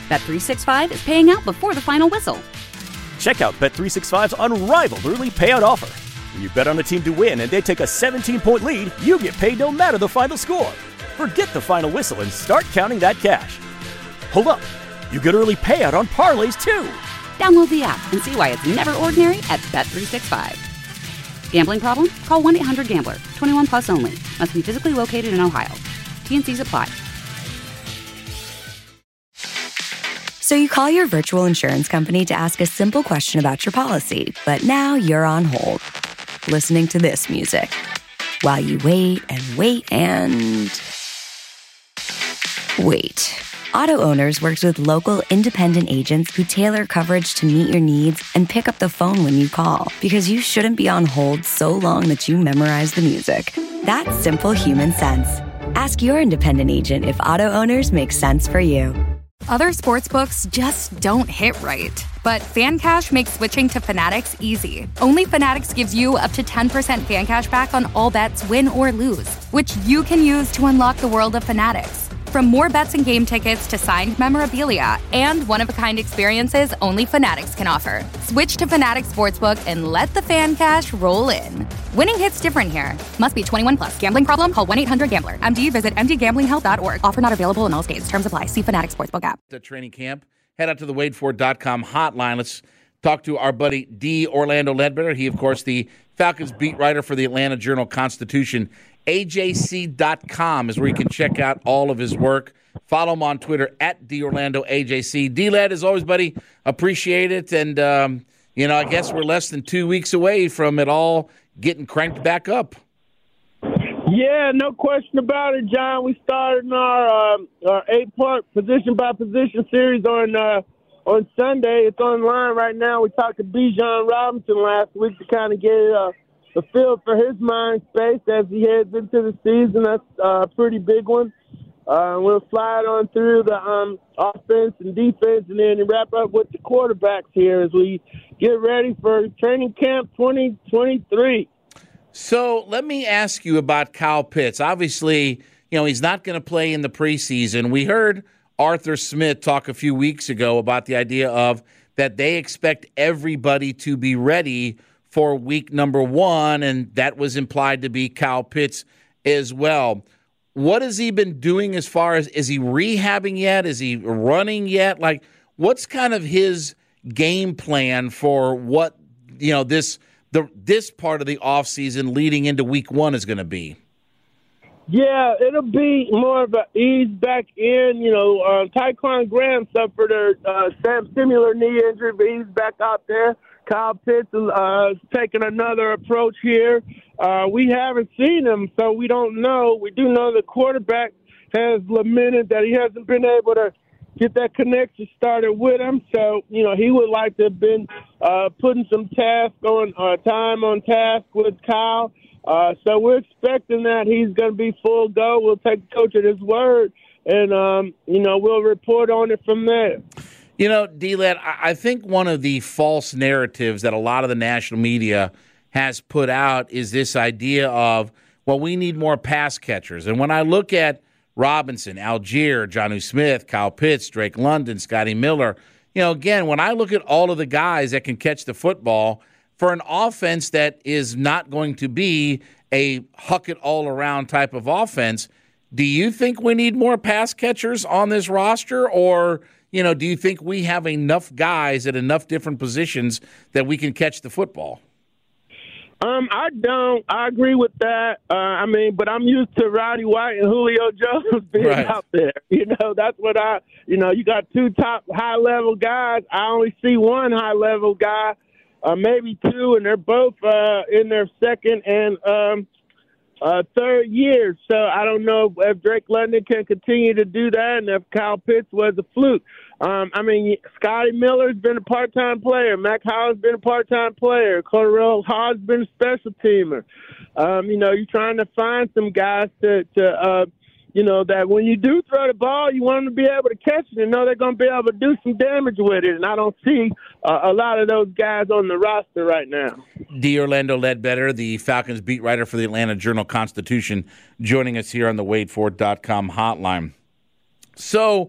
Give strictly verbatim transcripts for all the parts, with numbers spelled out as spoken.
Bet three sixty-five is paying out before the final whistle. Check out Bet three sixty-five's unrivaled early payout offer. When you bet on a team to win and they take a seventeen-point lead, you get paid no matter the final score. Forget the final whistle and start counting that cash. Hold up. You get early payout on parlays, too. Download the app and see why it's never ordinary at Bet three sixty-five. Gambling problem? Call one eight hundred gambler. twenty-one plus only. Must be physically located in Ohio. T N Cs apply. So you call your virtual insurance company to ask a simple question about your policy, but now you're on hold, listening to this music, while you wait and wait and... wait. Auto Owners works with local independent agents who tailor coverage to meet your needs and pick up the phone when you call, because you shouldn't be on hold so long that you memorize the music. That's simple human sense. Ask your independent agent if Auto Owners makes sense for you. Other sportsbooks just don't hit right. But FanCash makes switching to Fanatics easy. Only Fanatics gives you up to ten percent FanCash back on all bets, win or lose, which you can use to unlock the world of Fanatics. From more bets and game tickets to signed memorabilia and one-of-a-kind experiences only Fanatics can offer. Switch to Fanatics Sportsbook and let the fan cash roll in. Winning hits different here. Must be twenty-one plus. Gambling problem? Call one eight hundred gambler. M D, visit m d gambling health dot org. Offer not available in all states. Terms apply. See Fanatics Sportsbook app. The training camp. Head out to the wade ford dot com hotline. Let's talk to our buddy D. Orlando Ledbetter. He, of course, the Falcons beat writer for the Atlanta Journal-Constitution. A J C dot com is where you can check out all of his work. Follow him on Twitter at D Orlando A J C. D-Led, as always, buddy, appreciate it. And, um, you know, I guess we're less than two weeks away from it all getting cranked back up. Yeah, no question about it, John. We started our, uh, our eight-part position-by-position series on uh, on Sunday. It's online right now. We talked to Bijan Robinson last week to kind of get uh, a feel for his mind space as he heads into the season. That's uh, a pretty big one. Uh, we'll slide on through the um, offense and defense, and then wrap up with the quarterbacks here as we get ready for training camp twenty twenty-three. So let me ask you about Kyle Pitts. Obviously, you know, he's not going to play in the preseason. We heard Arthur Smith talk a few weeks ago about the idea of that they expect everybody to be ready for week number one, and that was implied to be Kyle Pitts as well. What has he been doing as far as, is he rehabbing yet? Is he running yet? Like, what's kind of his game plan for what, you know, this the this part of the offseason leading into week one is going to be? Yeah, it'll be more of an ease back in. You know, uh, Tyquan Graham suffered a uh, similar knee injury, but he's back out there. Kyle Pitts uh, is taking another approach here. Uh, we haven't seen him, so we don't know. We do know the quarterback has lamented that he hasn't been able to get that connection started with him. So, you know, he would like to have been uh, putting some task on uh, time on task with Kyle. Uh, so we're expecting that he's going to be full go. We'll take the coach at his word, and, um, you know, we'll report on it from there. You know, D-Led, I think one of the false narratives that a lot of the national media has put out is this idea of, well, we need more pass catchers. And when I look at Robinson, Algier, Jonnu Smith, Kyle Pitts, Drake London, Scotty Miller, you know, again, when I look at all of the guys that can catch the football for an offense that is not going to be a huck-it-all-around type of offense, do you think we need more pass catchers on this roster, or – you know, do you think we have enough guys at enough different positions that we can catch the football? Um, I don't. I agree with that. Uh, I mean, but I'm used to Roddy White and Julio Jones being right out there. You know, that's what I, you know, you got two top high-level guys. I only see one high-level guy, uh, maybe two, and they're both uh, in their second and um, uh, third years. So I don't know if Drake London can continue to do that and if Kyle Pitts was a fluke. Um, I mean, Scotty Miller's been a part-time player. Mac Howard's been a part-time player. Cordell Hall's been a special teamer. Um, you know, you're trying to find some guys to, to uh, you know, that when you do throw the ball, you want them to be able to catch it and know they're going to be able to do some damage with it. And I don't see uh, a lot of those guys on the roster right now. D. Orlando Ledbetter, the Falcons beat writer for the Atlanta Journal-Constitution, joining us here on the wade ford dot com hotline. So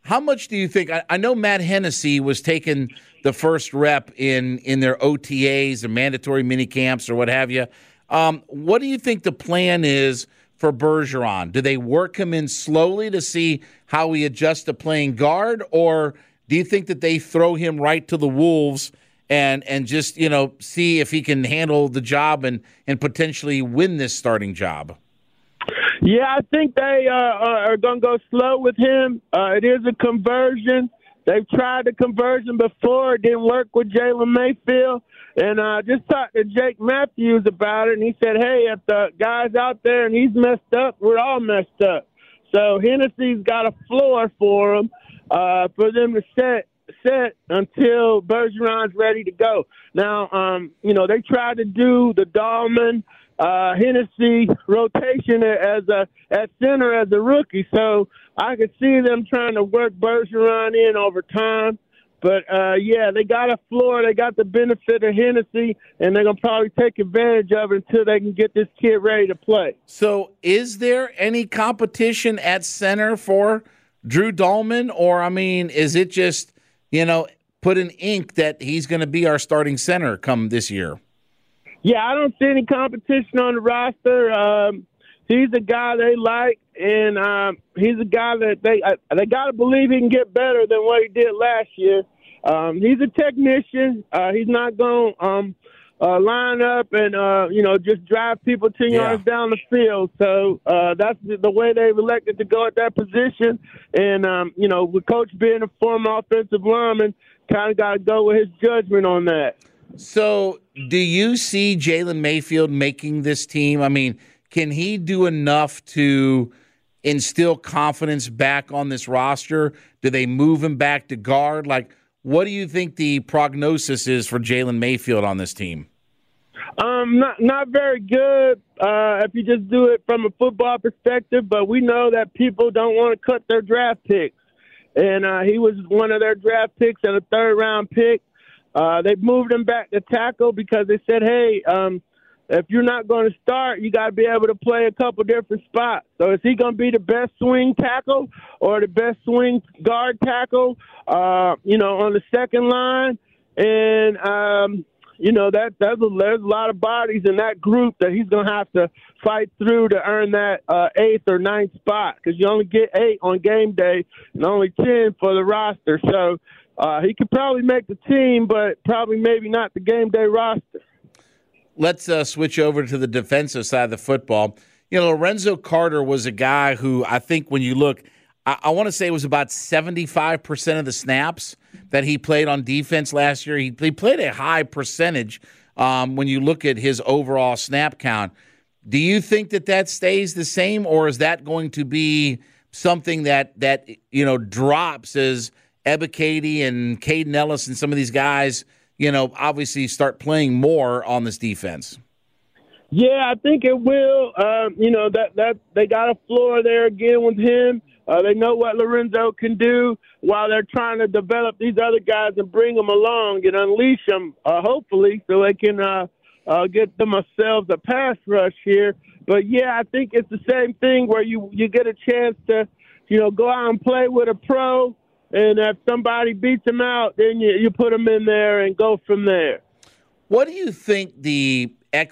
how much do you think? I, I know Matt Hennessy was taking the first rep in in their O T As, the mandatory mini camps, or what have you. Um, what do you think the plan is for Bergeron? Do they work him in slowly to see how he adjusts to playing guard, or do you think that they throw him right to the Wolves and and just, you know, see if he can handle the job and, and potentially win this starting job? Yeah, I think they uh, are going to go slow with him. Uh, it is a conversion. They've tried the conversion before. It didn't work with Jalen Mayfield. And I uh, just talked to Jake Matthews about it, and he said, hey, if the guy's out there and he's messed up, we're all messed up. So Hennessy's got a floor for him, uh, for them to set set until Bergeron's ready to go. Now, um, you know, they tried to do the Dahlman uh, Hennessy rotation as a at center as a rookie, so I could see them trying to work Bergeron in over time. But, uh, yeah, they got a floor. They got the benefit of Hennessy, and they're going to probably take advantage of it until they can get this kid ready to play. So is there any competition at center for Drew Dahlman? Or, I mean, is it just, you know, put in ink that he's going to be our starting center come this year? Yeah, I don't see any competition on the roster. Um, he's a guy they like, and um, he's a guy that they uh, they got to believe he can get better than what he did last year. Um, he's a technician. Uh, he's not going to um, uh, line up and, uh, you know, just drive people ten yeah. yards down the field. So uh, that's the, the way they've elected to go at that position. And, um, you know, with Coach being a former offensive lineman, kind of got to go with his judgment on that. So do you see Jalen Mayfield making this team? I mean, can he do enough to instill confidence back on this roster? Do they move him back to guard? Like, what do you think the prognosis is for Jalen Mayfield on this team? Um, not not very good uh, if you just do it from a football perspective, but we know that people don't want to cut their draft picks. And uh, he was one of their draft picks and a third-round pick. Uh, they moved him back to tackle because they said, hey, um, if you're not going to start, you got to be able to play a couple different spots. So is he going to be the best swing tackle or the best swing guard tackle, uh, you know, on the second line? And, um, you know, that that's a, there's a lot of bodies in that group that he's going to have to fight through to earn that uh, eighth or ninth spot, because you only get eight on game day and only ten for the roster. So uh, he could probably make the team, but probably maybe not the game day roster. Let's uh, switch over to the defensive side of the football. You know, Lorenzo Carter was a guy who I think when you look, I, I want to say it was about seventy-five percent of the snaps that he played on defense last year. He, he played a high percentage um, when you look at his overall snap count. Do you think that that stays the same, or is that going to be something that, that you know, drops as Ebiketie and Caden Ellis and some of these guys, you know, obviously start playing more on this defense? Yeah, I think it will. Um, you know, that, that they got a floor there again with him. Uh, they know what Lorenzo can do while they're trying to develop these other guys and bring them along and unleash them, uh, hopefully, so they can uh, uh, get themselves a pass rush here. But, yeah, I think it's the same thing where you, you get a chance to, you know, go out and play with a pro. And if somebody beats him out, then you, you put him in there and go from there. What do you think the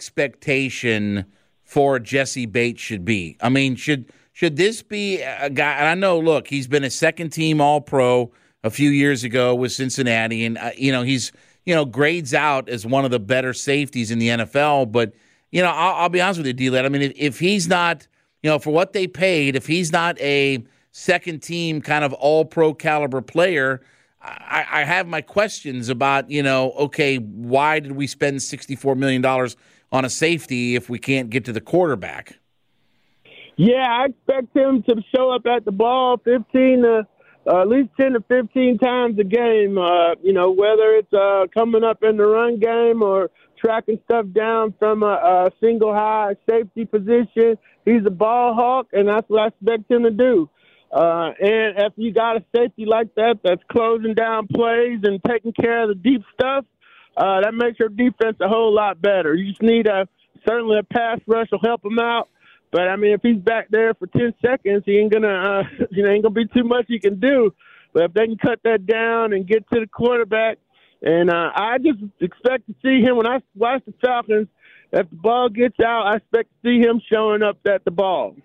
expectation for Jesse Bates should be? I mean, should should this be a guy – and I know, look, he's been a second-team All-Pro a few years ago with Cincinnati, and, uh, you know, he's, you know, grades out as one of the better safeties in the N F L. But, you know, I'll, I'll be honest with you, D-Led. I mean, if, if he's not – you know, for what they paid, if he's not a – second team kind of all pro caliber player, I, I have my questions about, you know, okay, why did we spend sixty-four million dollars on a safety if we can't get to the quarterback? Yeah, I expect him to show up at the ball fifteen to uh, at least ten to fifteen times a game, uh, you know, whether it's uh, coming up in the run game or tracking stuff down from a, a single high safety position. He's a ball hawk, and that's what I expect him to do. Uh, and if you got a safety like that that's closing down plays and taking care of the deep stuff, uh, that makes your defense a whole lot better. You just need a certainly a pass rush will help him out. But I mean, if he's back there for ten seconds, he ain't gonna, uh, you know, ain't gonna be too much he can do. But if they can cut that down and get to the quarterback, and uh, I just expect to see him when I watch the Falcons. If the ball gets out, I expect to see him showing up at the ball.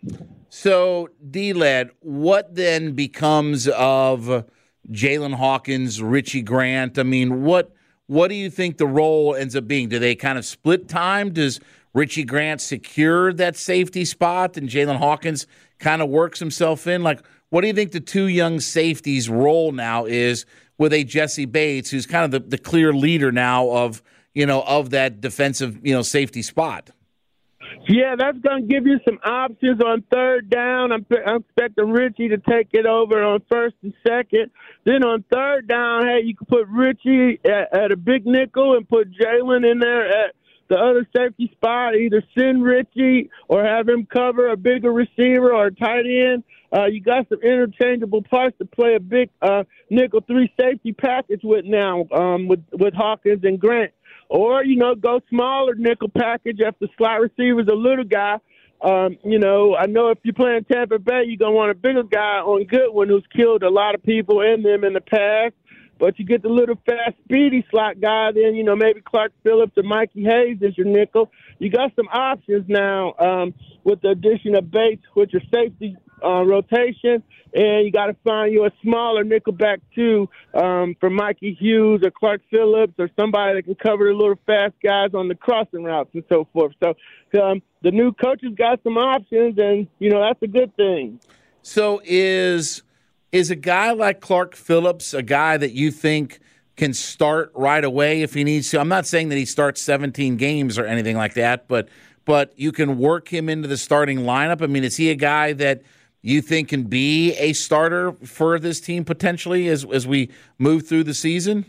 So, D-Led, what then becomes of Jalen Hawkins, Richie Grant? I mean, what what do you think the role ends up being? Do they kind of split time? Does Richie Grant secure that safety spot and Jalen Hawkins kind of works himself in? Like, what do you think the two young safeties' role now is with a Jesse Bates, who's kind of the, the clear leader now of, you know, of that defensive, you know, safety spot? Yeah, that's going to give you some options on third down. I'm, I'm expecting Richie to take it over on first and second. Then on third down, hey, you can put Richie at, at a big nickel and put Jalen in there at the other safety spot. Either send Richie or have him cover a bigger receiver or a tight end. Uh, you got some interchangeable parts to play a big uh, nickel three safety package with now um, with, with Hawkins and Grant. Or, you know, go smaller nickel package if the slot receiver's a little guy. Um, you know, I know if you're playing Tampa Bay, you're going to want a bigger guy on Goodwin who's killed a lot of people in them in the past. But you get the little fast, speedy slot guy, then, you know, maybe Clark Phillips or Mikey Hayes is your nickel. You got some options now um, with the addition of Bates with your safety uh, rotation. And you got to find you a smaller nickelback, too, um, for Mikey Hughes or Clark Phillips or somebody that can cover the little fast guys on the crossing routes and so forth. So um, the new coaches got some options, and, you know, that's a good thing. So is is a guy like Clark Phillips a guy that you think can start right away if he needs to? I'm not saying that he starts seventeen games or anything like that, but but you can work him into the starting lineup. I mean, is he a guy that – you think can be a starter for this team potentially as as we move through the season?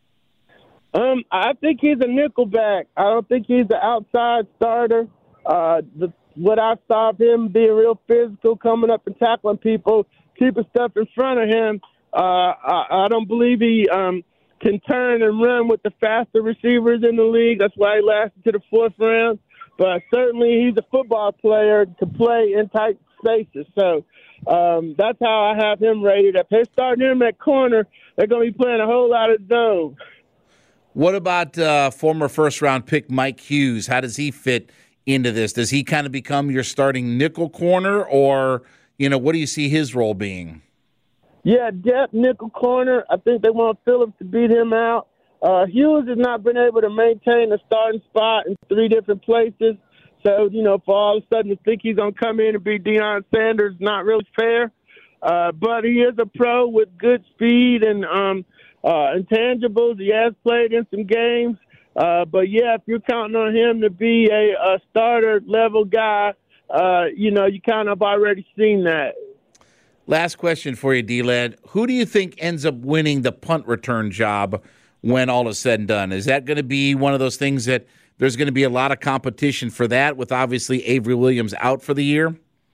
Um, I think he's a nickelback. I don't think he's an outside starter. Uh, the, what I saw of him being real physical, coming up and tackling people, keeping stuff in front of him, uh, I, I don't believe he um, can turn and run with the faster receivers in the league. That's why he lasted to the fourth round. But certainly he's a football player to play in tight spaces. So um, that's how I have him rated. If they're starting him at corner, they're going to be playing a whole lot of zone. What about uh, former first-round pick Mike Hughes? How does he fit into this? Does he kind of become your starting nickel corner, or, you know, what do you see his role being? Yeah, depth, nickel corner. I think they want Phillips to beat him out. Uh, Hughes has not been able to maintain a starting spot in three different places. So, you know, for all of a sudden to think he's going to come in and be Deion Sanders, not really fair. Uh, but he is a pro with good speed and um, uh, intangibles. He has played in some games. Uh, but, yeah, if you're counting on him to be a, a starter-level guy, uh, you know, you kind of already seen that. Last question for you, D-Led. Who do you think ends up winning the punt return job when all is said and done? Is that going to be one of those things that there's going to be a lot of competition for that, with obviously Avery Williams out for the year?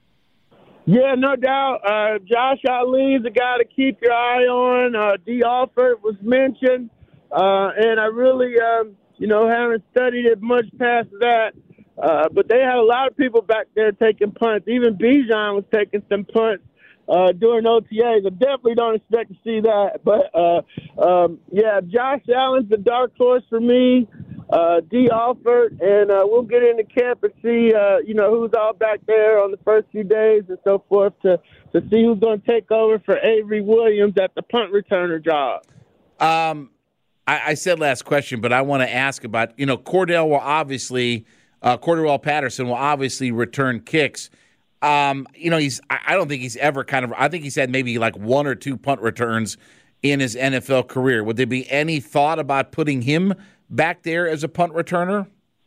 Yeah, no doubt. Uh, Josh Ali is a guy to keep your eye on. Uh, D. Alford was mentioned. Uh, and I really, um, you know, haven't studied it much past that. Uh, but they had a lot of people back there taking punts. Even Bijan was taking some punts uh, during O T As. I definitely don't expect to see that. But, uh, um, yeah, Josh Allen's the dark horse for me. Uh, D. Alford, and uh, we'll get into camp and see, uh, you know, who's all back there on the first few days and so forth to, to see who's going to take over for Avery Williams at the punt returner job. Um, I, I said last question, but I want to ask about, you know, Cordell will obviously, uh, Cordell Patterson will obviously return kicks. Um, you know, he's, I, I don't think he's ever kind of, I think he's had maybe like one or two punt returns in his N F L career. Would there be any thought about putting him back there as a punt returner?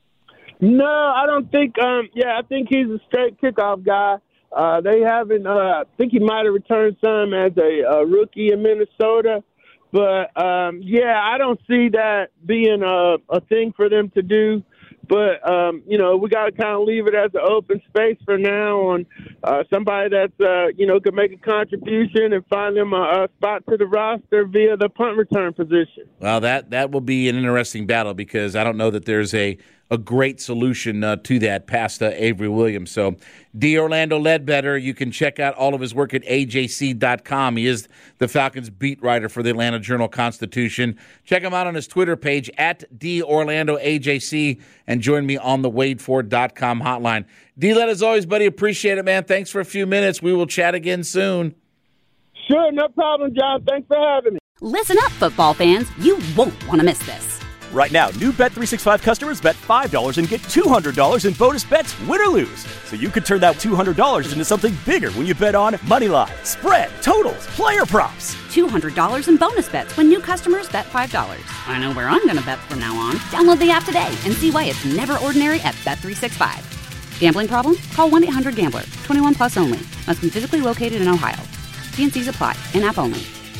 No, I don't think. Um, yeah, I think he's a straight kickoff guy. Uh, they haven't. Uh, I think he might have returned some as a, a rookie in Minnesota, but um, yeah, I don't see that being a, a thing for them to do. But, um, you know, we got to kind of leave it as an open space for now on uh, somebody that's, uh, you know, could make a contribution and find them a, a spot to the roster via the punt return position. Well, that, that will be an interesting battle, because I don't know that there's a, a great solution uh, to that past uh, Avery Williams. So, D. Orlando Ledbetter, you can check out all of his work at A J C dot com. He is the Falcons beat writer for the Atlanta Journal-Constitution. Check him out on his Twitter page, at D. Orlando A J C, and join me on the Wade Ford dot com hotline. D-Led, as always, buddy, appreciate it, man. Thanks for a few minutes. We will chat again soon. Sure, no problem, John. Thanks for having me. Listen up, football fans. You won't want to miss this. Right now, new Bet three sixty-five customers bet five dollars and get two hundred dollars in bonus bets, win or lose. So you could turn that two hundred dollars into something bigger when you bet on money line, spread, totals, player props. two hundred dollars in bonus bets when new customers bet five dollars. I know where I'm going to bet from now on. Download the app today and see why it's never ordinary at Bet three sixty-five. Gambling problem? Call one eight hundred gambler. twenty-one plus only. Must be physically located in Ohio. T N Cs apply. In-app only.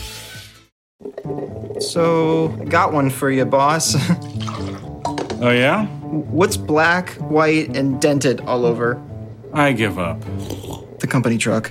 So, got one for you, boss. Oh, yeah? What's black, white, and dented all over? I give up. The company truck.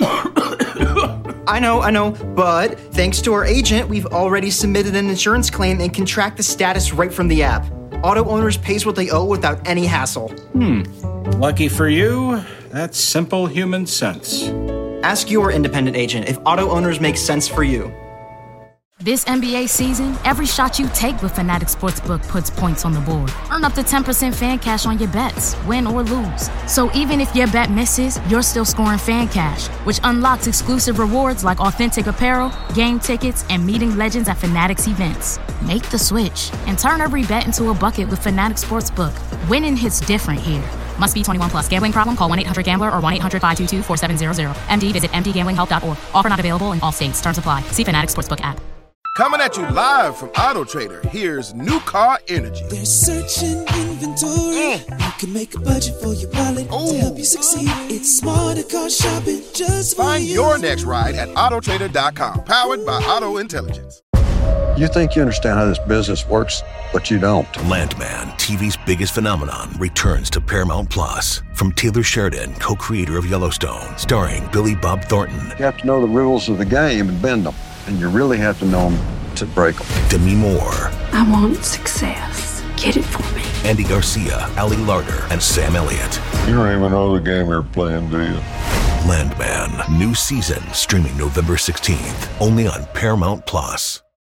I know, I know, but thanks to our agent, we've already submitted an insurance claim and can track the status right from the app. Auto owners pays what they owe without any hassle. Hmm. Lucky for you, that's simple human sense. Ask your independent agent if auto owners make sense for you. This N B A season, every shot you take with Fanatics Sportsbook puts points on the board. Earn up to ten percent fan cash on your bets, win or lose. So even if your bet misses, you're still scoring fan cash, which unlocks exclusive rewards like authentic apparel, game tickets, and meeting legends at Fanatics events. Make the switch and turn every bet into a bucket with Fanatics Sportsbook. Winning hits different here. Must be twenty-one plus. Gambling problem? Call one eight hundred gambler or one eight hundred five two two four seven zero zero. M D visit m d gambling help dot org. Offer not available in all states. Terms apply. See Fanatics Sportsbook app. Coming at you live from Auto Trader, here's New Car Energy. They're searching inventory. Mm. You can make a budget for your wallet Ooh. To help you succeed. It's smarter car shopping just for Find you. your next ride at auto trader dot com, powered by Auto Intelligence. You think you understand how this business works, but you don't. Landman, T V's biggest phenomenon, returns to Paramount Plus. From Taylor Sheridan, co-creator of Yellowstone, starring Billy Bob Thornton. You have to know the rules of the game and bend them. And you really have to know them to break them. Demi Moore. I want success. Get it for me. Andy Garcia, Ali Larder, and Sam Elliott. You don't even know the game you're playing, do you? Landman, new season, streaming November sixteenth, only on Paramount Plus.